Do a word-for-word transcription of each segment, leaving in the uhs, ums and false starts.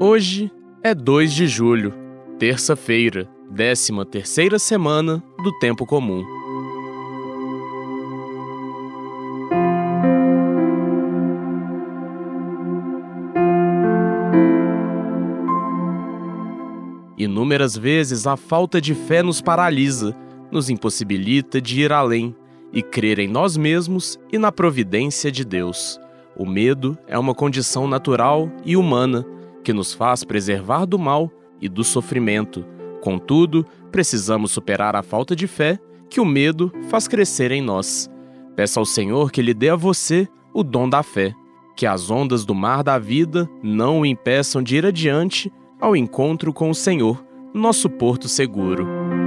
Hoje é dois de julho, terça-feira, décima terceira semana do Tempo Comum. Inúmeras vezes a falta de fé nos paralisa, nos impossibilita de ir além e crer em nós mesmos e na providência de Deus. O medo é uma condição natural e humana que nos faz preservar do mal e do sofrimento. Contudo, precisamos superar a falta de fé que o medo faz crescer em nós. Peça ao Senhor que lhe dê a você o dom da fé, que as ondas do mar da vida não o impeçam de ir adiante ao encontro com o Senhor, nosso porto seguro.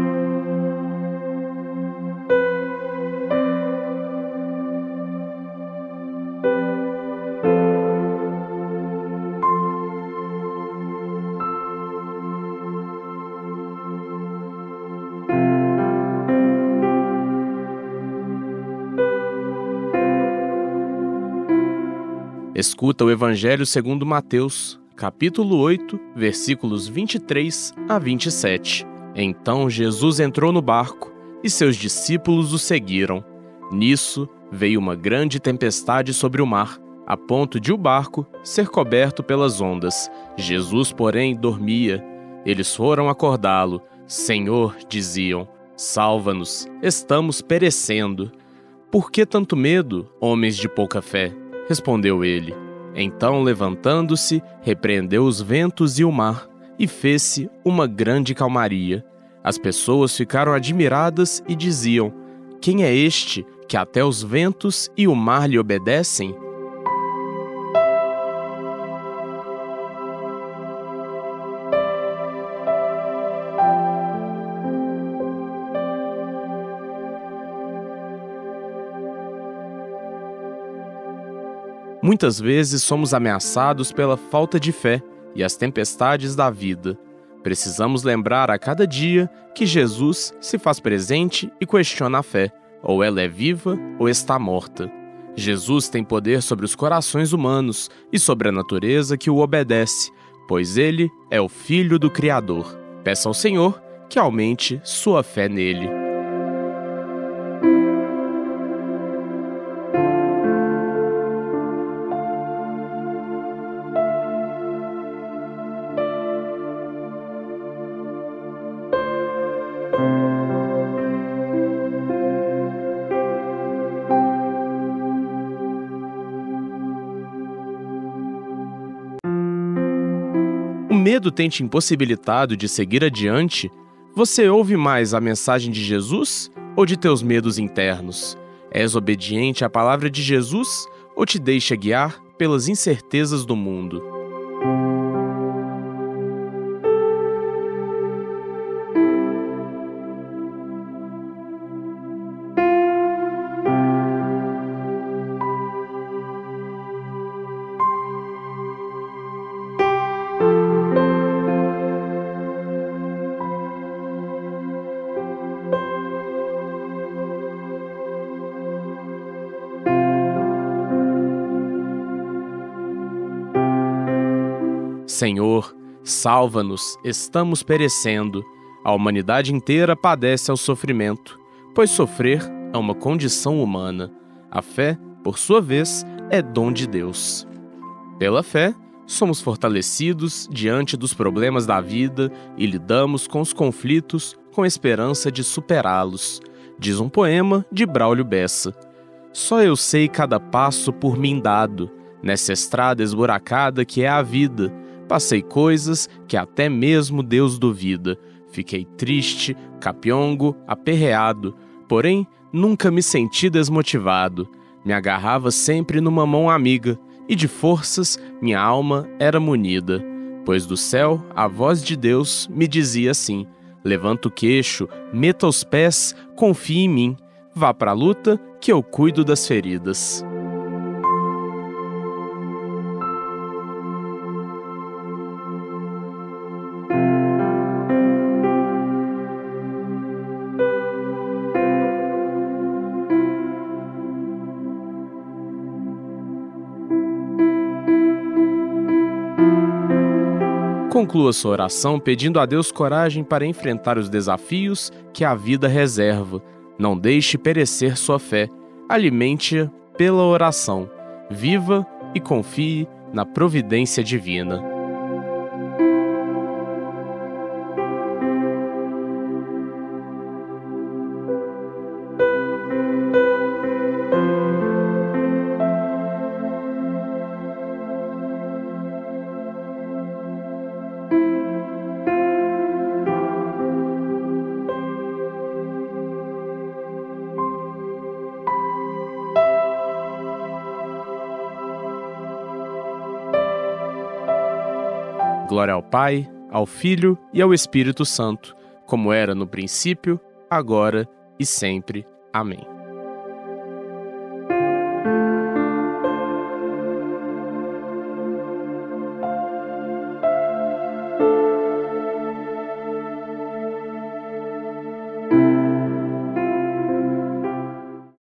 Escuta o Evangelho segundo Mateus, capítulo oito, versículos vinte e três a vinte e sete. Então Jesus entrou no barco e seus discípulos o seguiram. Nisso veio uma grande tempestade sobre o mar, a ponto de o barco ser coberto pelas ondas. Jesus, porém, dormia. Eles foram acordá-lo. Senhor, diziam, salva-nos, estamos perecendo. Por que tanto medo, homens de pouca fé? Respondeu ele. Então, levantando-se, repreendeu os ventos e o mar, e fez-se uma grande calmaria. As pessoas ficaram admiradas e diziam: quem é este que até os ventos e o mar lhe obedecem? Muitas vezes somos ameaçados pela falta de fé e as tempestades da vida. Precisamos lembrar a cada dia que Jesus se faz presente e questiona a fé, ou ela é viva ou está morta. Jesus tem poder sobre os corações humanos e sobre a natureza que o obedece, pois ele é o Filho do Criador. Peça ao Senhor que aumente sua fé nele. O medo tem te impossibilitado de seguir adiante? Você ouve mais a mensagem de Jesus ou de teus medos internos? És obediente à palavra de Jesus ou te deixa guiar pelas incertezas do mundo? Senhor, salva-nos, estamos perecendo. A humanidade inteira padece ao sofrimento, pois sofrer é uma condição humana. A fé, por sua vez, é dom de Deus. Pela fé, somos fortalecidos diante dos problemas da vida e lidamos com os conflitos com esperança de superá-los. Diz um poema de Braulio Bessa. Só eu sei cada passo por mim dado, nessa estrada esburacada que é a vida. Passei coisas que até mesmo Deus duvida. Fiquei triste, capiongo, aperreado, porém nunca me senti desmotivado. Me agarrava sempre numa mão amiga, e de forças minha alma era munida. Pois do céu a voz de Deus me dizia assim: levanta o queixo, meta os pés, confie em mim. Vá pra luta que eu cuido das feridas. Conclua sua oração pedindo a Deus coragem para enfrentar os desafios que a vida reserva. Não deixe perecer sua fé. Alimente-a pela oração. Viva e confie na providência divina. Glória ao Pai, ao Filho e ao Espírito Santo, como era no princípio, agora e sempre. Amém.